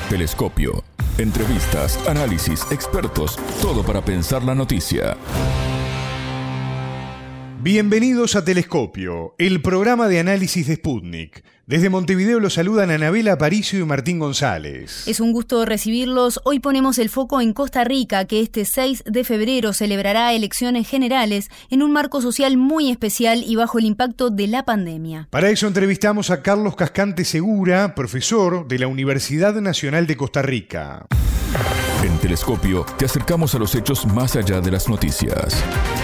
Telescopio. Entrevistas, análisis, expertos, todo para pensar la noticia. Bienvenidos a Telescopio, el programa de análisis de Sputnik. Desde Montevideo los saludan Anabela Aparicio y Martín González. Es un gusto recibirlos. Hoy ponemos el foco en Costa Rica, que este 6 de febrero celebrará elecciones generales en un marco social muy especial y bajo el impacto de la pandemia. Para eso entrevistamos a Carlos Cascante Segura, profesor de la Universidad Nacional de Costa Rica. En Telescopio te acercamos a los hechos más allá de las noticias.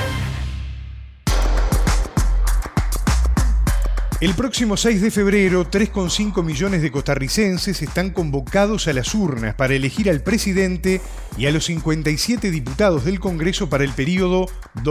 El próximo 6 de febrero, 3,5 millones de costarricenses están convocados a las urnas para elegir al presidente y a los 57 diputados del Congreso para el periodo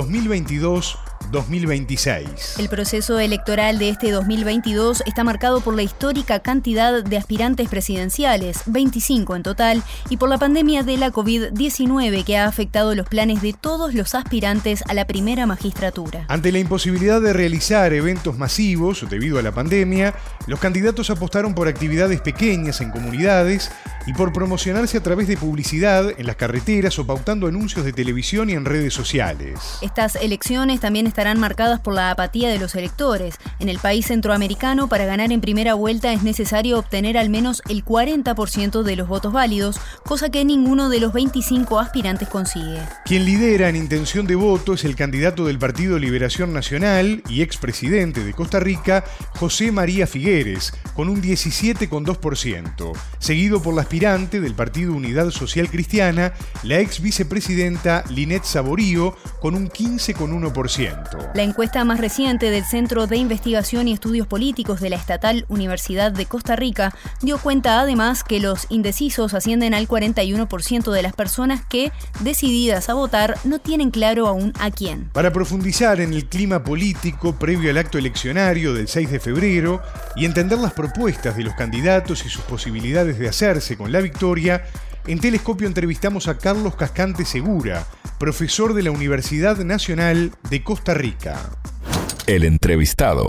2022-2026. El proceso electoral de este 2022 está marcado por la histórica cantidad de aspirantes presidenciales, 25 en total, y por la pandemia de la COVID-19 que ha afectado los planes de todos los aspirantes a la primera magistratura. Ante la imposibilidad de realizar eventos masivos debido a la pandemia, los candidatos apostaron por actividades pequeñas en comunidades y por promocionarse a través de publicidad en las carreteras o pautando anuncios de televisión y en redes sociales. Estas elecciones también estarán marcadas por la apatía de los electores. En el país centroamericano, para ganar en primera vuelta es necesario obtener al menos el 40% de los votos válidos, cosa que ninguno de los 25 aspirantes consigue. Quien lidera en intención de voto es el candidato del Partido Liberación Nacional y expresidente de Costa Rica, José María Figueres, con un 17,2%, seguido por la aspirante del Partido Unidad Social Cristiana, la ex vicepresidenta Linet Saborío, con un 15,1%. La encuesta más reciente del Centro de Investigación y Estudios Políticos de la Estatal Universidad de Costa Rica dio cuenta además que los indecisos ascienden al 41% de las personas que, decididas a votar, no tienen claro aún a quién. Para profundizar en el clima político previo al acto eleccionario del 6 de febrero y entender las propuestas de los candidatos y sus posibilidades de hacerse con la victoria, en Telescopio entrevistamos a Carlos Cascante Segura, profesor de la Universidad Nacional de Costa Rica. El entrevistado.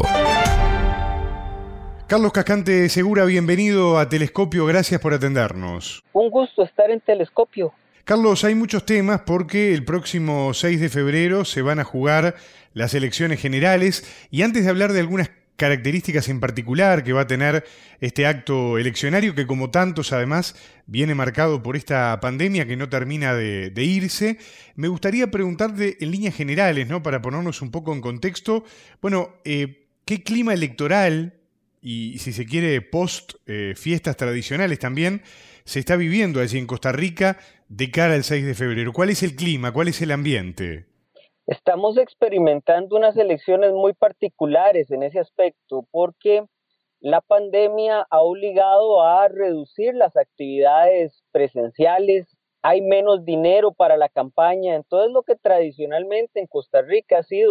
Carlos Cascante Segura, bienvenido a Telescopio, gracias por atendernos. Un gusto estar en Telescopio. Carlos, hay muchos temas porque el próximo 6 de febrero se van a jugar las elecciones generales y antes de hablar de algunas características en particular que va a tener este acto eleccionario que como tantos además viene marcado por esta pandemia que no termina de irse, me gustaría preguntarte en líneas generales, ¿no? Para ponernos un poco en contexto, bueno, ¿qué clima electoral y si se quiere post fiestas tradicionales también se está viviendo allí en Costa Rica de cara al 6 de febrero? ¿Cuál es el clima? ¿Cuál es el ambiente? Estamos experimentando unas elecciones muy particulares en ese aspecto porque la pandemia ha obligado a reducir las actividades presenciales, hay menos dinero para la campaña, entonces lo que tradicionalmente en Costa Rica ha sido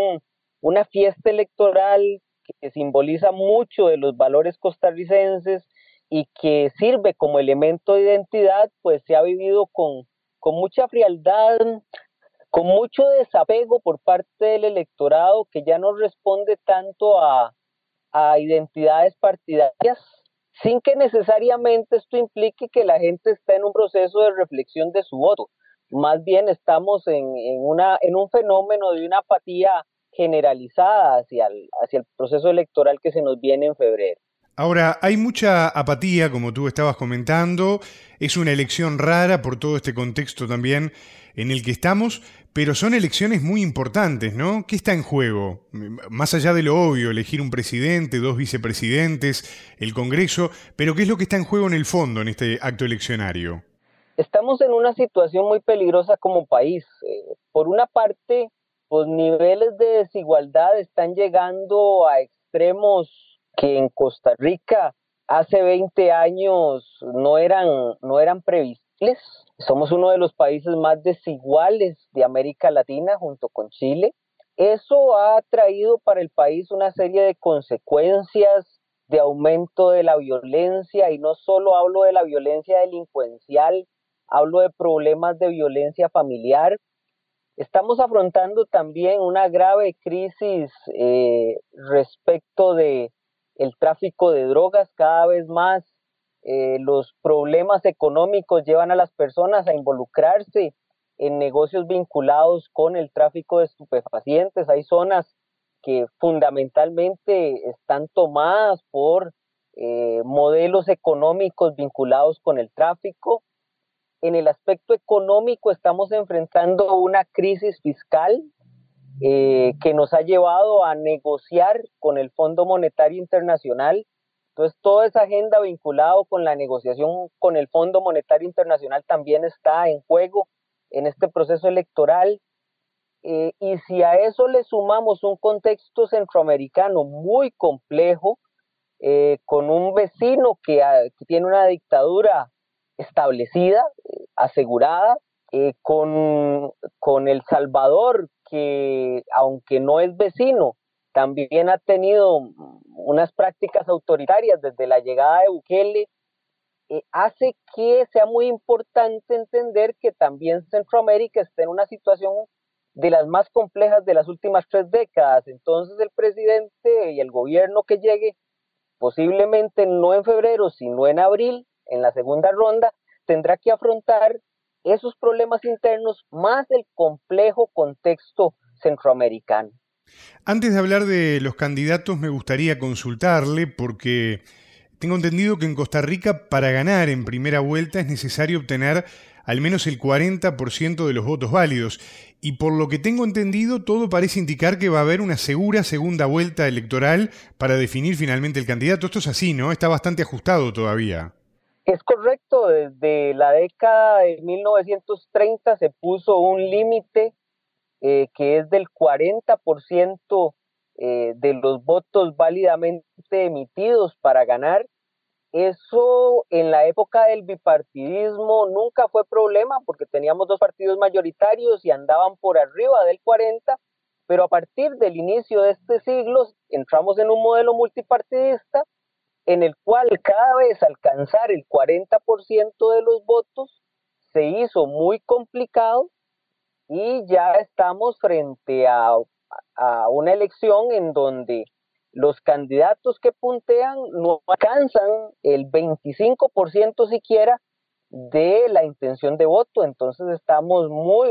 una fiesta electoral que simboliza mucho de los valores costarricenses y que sirve como elemento de identidad, pues se ha vivido con mucha frialdad, con mucho desapego por parte del electorado que ya no responde tanto a identidades partidarias, sin que necesariamente esto implique que la gente esté en un proceso de reflexión de su voto. Más bien estamos en un fenómeno de una apatía generalizada hacia el proceso electoral que se nos viene en febrero. Ahora, hay mucha apatía, como tú estabas comentando, es una elección rara por todo este contexto también en el que estamos, pero son elecciones muy importantes, ¿no? ¿Qué está en juego? Más allá de lo obvio, elegir un presidente, 2 vicepresidentes, el Congreso, pero ¿qué es lo que está en juego en el fondo en este acto eleccionario? Estamos en una situación muy peligrosa como país. Por una parte, los niveles de desigualdad están llegando a extremos que en Costa Rica hace 20 años no eran previsibles. Somos uno de los países más desiguales de América Latina junto con Chile. Eso ha traído para el país una serie de consecuencias de aumento de la violencia, y no solo hablo de la violencia delincuencial, hablo de problemas de violencia familiar. Estamos afrontando también una grave crisis respecto de el tráfico de drogas. Cada vez más los problemas económicos llevan a las personas a involucrarse en negocios vinculados con el tráfico de estupefacientes. Hay zonas que fundamentalmente están tomadas por modelos económicos vinculados con el tráfico. En el aspecto económico estamos enfrentando una crisis fiscal que nos ha llevado a negociar con el Fondo Monetario Internacional. Entonces, toda esa agenda vinculada con la negociación con el Fondo Monetario Internacional también está en juego en este proceso electoral. Y si a eso le sumamos un contexto centroamericano muy complejo, con un vecino que tiene una dictadura establecida, asegurada, con El Salvador, que aunque no es vecino, también ha tenido unas prácticas autoritarias desde la llegada de Bukele, hace que sea muy importante entender que también Centroamérica está en una situación de las más complejas de las últimas 3 décadas. Entonces el presidente y el gobierno que llegue, posiblemente no en febrero, sino en abril, en la segunda ronda, tendrá que afrontar esos problemas internos más el complejo contexto centroamericano. Antes de hablar de los candidatos, me gustaría consultarle porque tengo entendido que en Costa Rica para ganar en primera vuelta es necesario obtener al menos el 40% de los votos válidos. Y por lo que tengo entendido, todo parece indicar que va a haber una segura segunda vuelta electoral para definir finalmente el candidato. Esto es así, ¿no? Está bastante ajustado todavía. Es correcto, desde la década de 1930 se puso un límite que es del 40% de los votos válidamente emitidos para ganar. Eso en la época del bipartidismo nunca fue problema porque teníamos 2 partidos mayoritarios y andaban por arriba del 40%, pero a partir del inicio de este siglo entramos en un modelo multipartidista en el cual cada vez alcanzar el 40% de los votos se hizo muy complicado y ya estamos frente a una elección en donde los candidatos que puntean no alcanzan el 25% siquiera de la intención de voto. Entonces estamos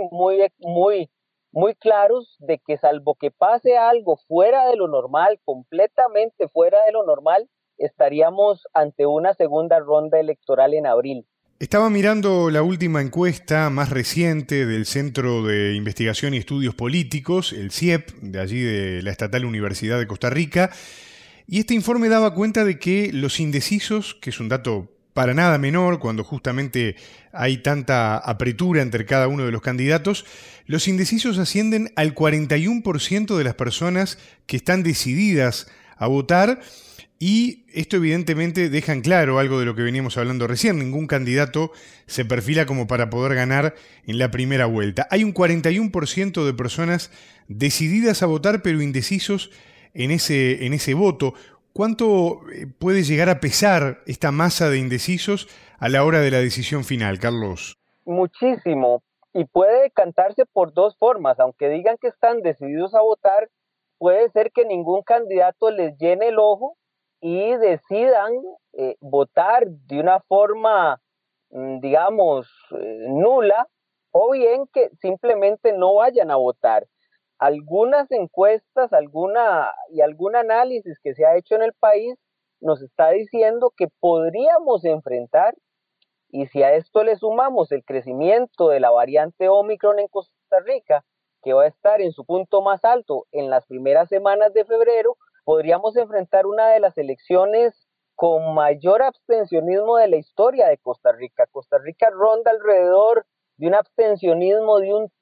muy claros de que salvo que pase algo fuera de lo normal, completamente fuera de lo normal, estaríamos ante una segunda ronda electoral en abril. Estaba mirando la última encuesta más reciente del Centro de Investigación y Estudios Políticos, el CIEP, de allí de la Estatal Universidad de Costa Rica, y este informe daba cuenta de que los indecisos, que es un dato para nada menor cuando justamente hay tanta apretura entre cada uno de los candidatos, los indecisos ascienden al 41% de las personas que están decididas a votar. Y esto evidentemente deja en claro algo de lo que veníamos hablando recién. Ningún candidato se perfila como para poder ganar en la primera vuelta. Hay un 41% de personas decididas a votar pero indecisos en ese voto. ¿Cuánto puede llegar a pesar esta masa de indecisos a la hora de la decisión final, Carlos? Muchísimo. Y puede decantarse por 2 formas. Aunque digan que están decididos a votar, puede ser que ningún candidato les llene el ojo y decidan votar de una forma, digamos, nula, o bien que simplemente no vayan a votar. Algunas encuestas, algún análisis que se ha hecho en el país nos está diciendo que podríamos enfrentar, y si a esto le sumamos el crecimiento de la variante Omicron en Costa Rica, que va a estar en su punto más alto en las primeras semanas de febrero, podríamos enfrentar una de las elecciones con mayor abstencionismo de la historia de Costa Rica. Costa Rica ronda alrededor de un abstencionismo de un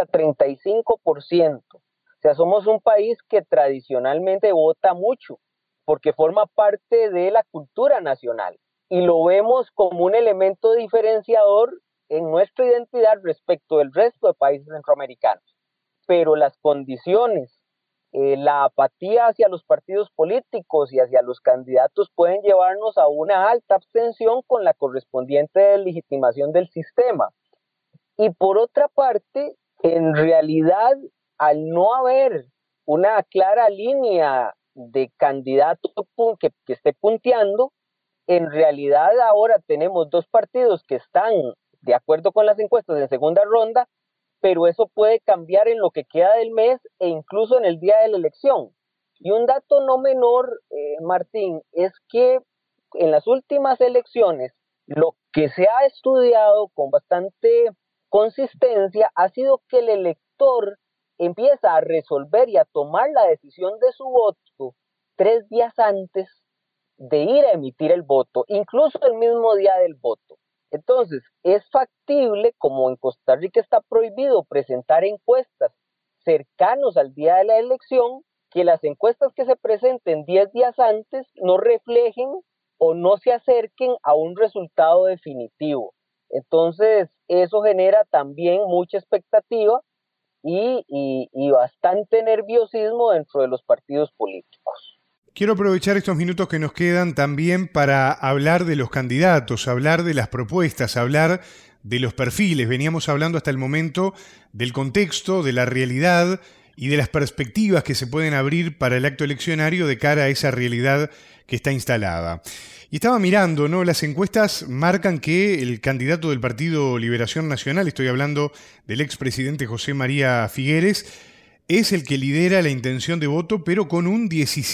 30-35%. O sea, somos un país que tradicionalmente vota mucho porque forma parte de la cultura nacional y lo vemos como un elemento diferenciador en nuestra identidad respecto del resto de países centroamericanos. Pero las condiciones, la apatía hacia los partidos políticos y hacia los candidatos pueden llevarnos a una alta abstención con la correspondiente deslegitimación del sistema. Y por otra parte, en realidad, al no haber una clara línea de candidato que esté punteando, en realidad ahora tenemos dos partidos que están de acuerdo con las encuestas en segunda ronda, pero eso puede cambiar en lo que queda del mes e incluso en el día de la elección. Y un dato no menor, Martín, es que en las últimas elecciones lo que se ha estudiado con bastante consistencia ha sido que el elector empieza a resolver y a tomar la decisión de su voto 3 días antes de ir a emitir el voto, incluso el mismo día del voto. Entonces, es factible, como en Costa Rica está prohibido presentar encuestas cercanos al día de la elección, que las encuestas que se presenten 10 días antes no reflejen o no se acerquen a un resultado definitivo. Entonces, eso genera también mucha expectativa y bastante nerviosismo dentro de los partidos políticos. Quiero aprovechar estos minutos que nos quedan también para hablar de los candidatos, hablar de las propuestas, hablar de los perfiles. Veníamos hablando hasta el momento del contexto, de la realidad y de las perspectivas que se pueden abrir para el acto eleccionario de cara a esa realidad que está instalada. Y estaba mirando, ¿no? Las encuestas marcan que el candidato del Partido Liberación Nacional, estoy hablando del expresidente José María Figueres, es el que lidera la intención de voto, pero con un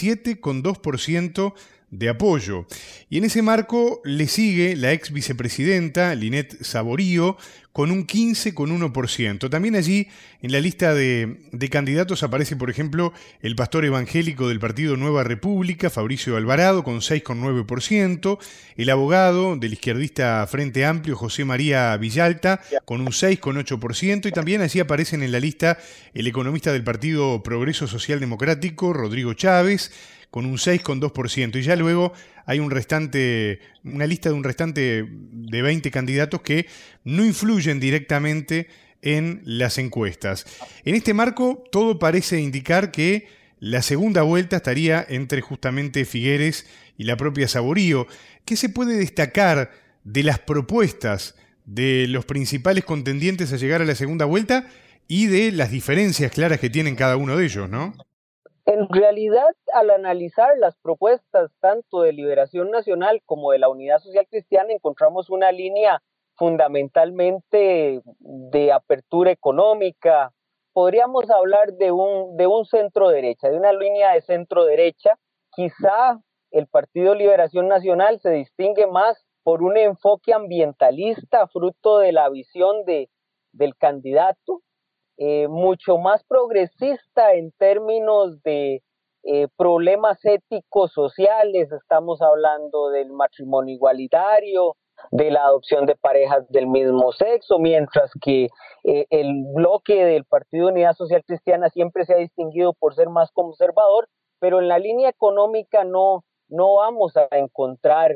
17,2% de apoyo. Y en ese marco le sigue la ex vicepresidenta Linet Saborío con un 15,1%. También allí en la lista de candidatos aparece, por ejemplo, el pastor evangélico del Partido Nueva República, Fabricio Alvarado, con 6,9%, el abogado del izquierdista Frente Amplio, José María Villalta, con un 6,8%, y también allí aparecen en la lista el economista del Partido Progreso Social Democrático, Rodrigo Chávez, con un 6,2%, y ya luego hay una lista de un restante de 20 candidatos que no influyen directamente en las encuestas. En este marco, todo parece indicar que la segunda vuelta estaría entre justamente Figueres y la propia Saborío. ¿Qué se puede destacar de las propuestas de los principales contendientes a llegar a la segunda vuelta y de las diferencias claras que tienen cada uno de ellos, ¿no? En realidad, al analizar las propuestas tanto de Liberación Nacional como de la Unidad Social Cristiana, encontramos una línea fundamentalmente de apertura económica. Podríamos hablar de un centro derecha, de una línea de centro derecha. Quizá el Partido Liberación Nacional se distingue más por un enfoque ambientalista, fruto de la visión del candidato. Mucho más progresista en términos de problemas éticos sociales. Estamos hablando del matrimonio igualitario, de la adopción de parejas del mismo sexo, mientras que el bloque del Partido Unidad Social Cristiana siempre se ha distinguido por ser más conservador, pero en la línea económica no vamos a encontrar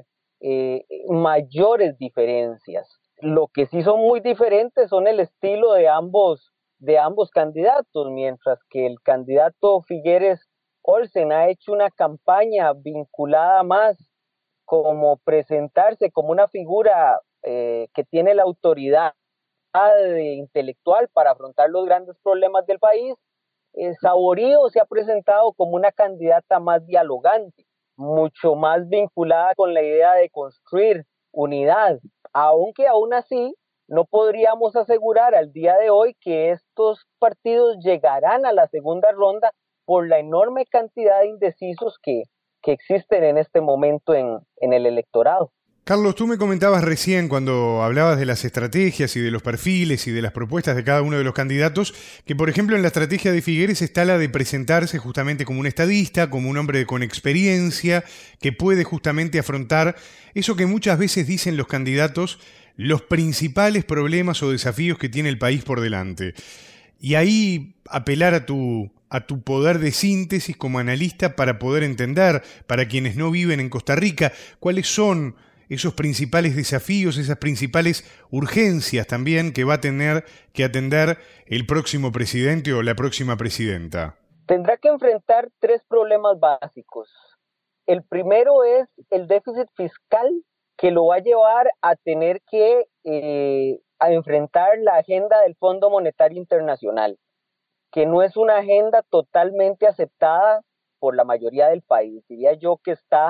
mayores diferencias. Lo que sí son muy diferentes son el estilo de ambos candidatos, mientras que el candidato Figueres Olsen ha hecho una campaña vinculada más como presentarse como una figura que tiene la autoridad intelectual para afrontar los grandes problemas del país. Saborío se ha presentado como una candidata más dialogante, mucho más vinculada con la idea de construir unidad, aunque aún así no podríamos asegurar al día de hoy que estos partidos llegarán a la segunda ronda por la enorme cantidad de indecisos que existen en este momento en el electorado. Carlos, tú me comentabas recién cuando hablabas de las estrategias y de los perfiles y de las propuestas de cada uno de los candidatos, que por ejemplo en la estrategia de Figueres está la de presentarse justamente como un estadista, como un hombre con experiencia, que puede justamente afrontar eso que muchas veces dicen los candidatos, los principales problemas o desafíos que tiene el país por delante. Y ahí apelar a tu poder de síntesis como analista para poder entender, para quienes no viven en Costa Rica, cuáles son esos principales desafíos, esas principales urgencias también que va a tener que atender el próximo presidente o la próxima presidenta. Tendrá que enfrentar 3 problemas básicos. El primero es el déficit fiscal, que lo va a llevar a tener que a enfrentar la agenda del Fondo Monetario Internacional, que no es una agenda totalmente aceptada por la mayoría del país. Diría yo que está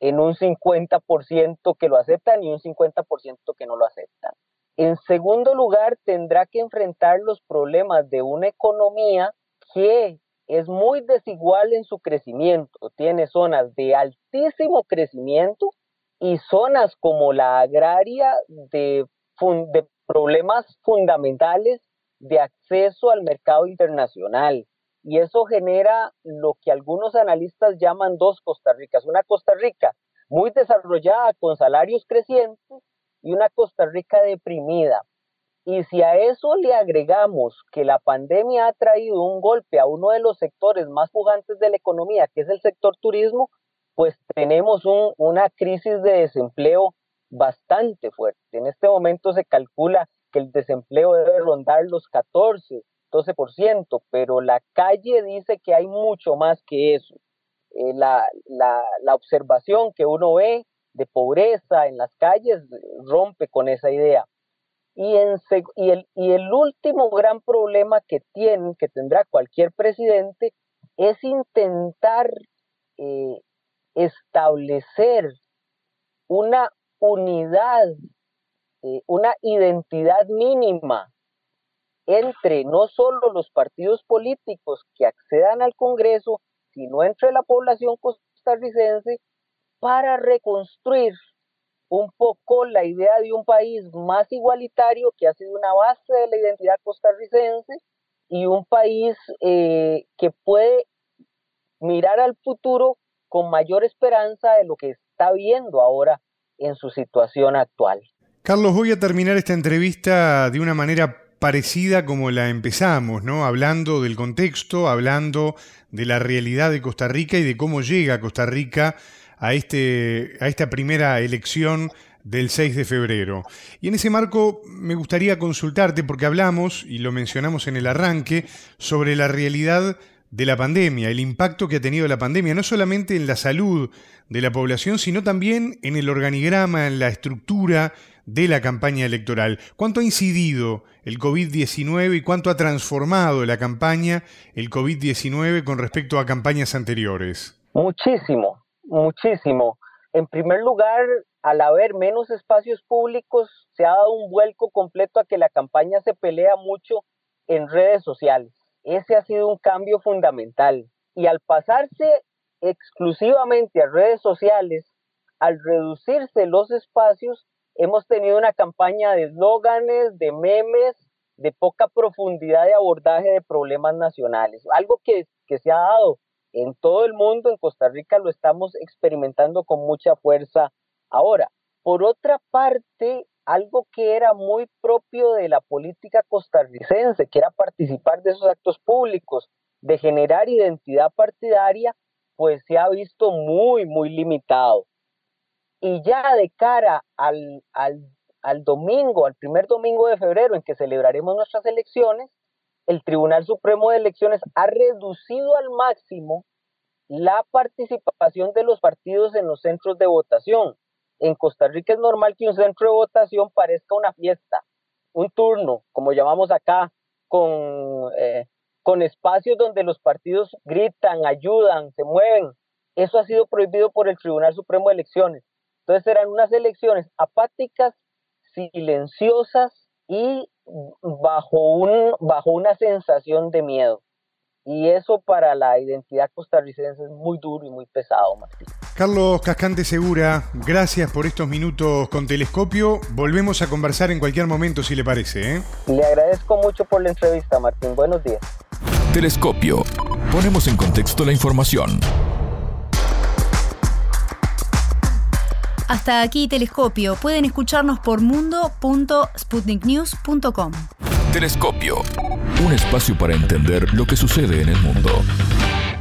en un 50% que lo aceptan y un 50% que no lo aceptan. En segundo lugar, tendrá que enfrentar los problemas de una economía que es muy desigual en su crecimiento. Tiene zonas de altísimo crecimiento y zonas como la agraria de problemas fundamentales de acceso al mercado internacional. Y eso genera lo que algunos analistas llaman dos Costa Ricas. Una Costa Rica muy desarrollada con salarios crecientes y una Costa Rica deprimida. Y si a eso le agregamos que la pandemia ha traído un golpe a uno de los sectores más pujantes de la economía, que es el sector turismo, pues tenemos una crisis de desempleo bastante fuerte. En este momento se calcula que el desempleo debe rondar los 12%, pero la calle dice que hay mucho más que eso. La observación que uno ve de pobreza en las calles rompe con esa idea. Y el último gran problema que tendrá cualquier presidente es intentar establecer una unidad, una identidad mínima entre no solo los partidos políticos que accedan al Congreso, sino entre la población costarricense, para reconstruir un poco la idea de un país más igualitario, que ha sido una base de la identidad costarricense, y un país que puede mirar al futuro con mayor esperanza de lo que está viendo ahora en su situación actual. Carlos, voy a terminar esta entrevista de una manera parecida como la empezamos, ¿no? Hablando del contexto, hablando de la realidad de Costa Rica y de cómo llega Costa Rica a esta primera elección del 6 de febrero. Y en ese marco me gustaría consultarte, porque hablamos, y lo mencionamos en el arranque, sobre la realidad de la pandemia, el impacto que ha tenido la pandemia, no solamente en la salud de la población, sino también en el organigrama, en la estructura de la campaña electoral. ¿Cuánto ha incidido el COVID-19 y cuánto ha transformado la campaña el COVID-19 con respecto a campañas anteriores? Muchísimo. En primer lugar, al haber menos espacios públicos, se ha dado un vuelco completo a que la campaña se pelea mucho en redes sociales. Ese ha sido un cambio fundamental. Y al pasarse exclusivamente a redes sociales, al reducirse los espacios, hemos tenido una campaña de eslóganes, de memes, de poca profundidad de abordaje de problemas nacionales. Algo que se ha dado en todo el mundo, en Costa Rica lo estamos experimentando con mucha fuerza ahora. Por otra parte, algo que era muy propio de la política costarricense, que era participar de esos actos públicos, de generar identidad partidaria, pues se ha visto muy, muy limitado. Y ya de cara al domingo, al primer domingo de febrero en que celebraremos nuestras elecciones, el Tribunal Supremo de Elecciones ha reducido al máximo la participación de los partidos en los centros de votación. En Costa Rica es normal que un centro de votación parezca una fiesta, un turno, como llamamos acá, con espacios donde los partidos gritan, ayudan, se mueven. Eso ha sido prohibido por el Tribunal Supremo de Elecciones. Entonces serán unas elecciones apáticas, silenciosas y bajo una sensación de miedo. Y eso para la identidad costarricense es muy duro y muy pesado, Martín. Carlos Cascante Segura, gracias por estos minutos con Telescopio. Volvemos a conversar en cualquier momento, si le parece, ¿eh? Le agradezco mucho por la entrevista, Martín. Buenos días. Telescopio. Ponemos en contexto la información. Hasta aquí Telescopio. Pueden escucharnos por mundo.sputniknews.com. Telescopio. Un espacio para entender lo que sucede en el mundo.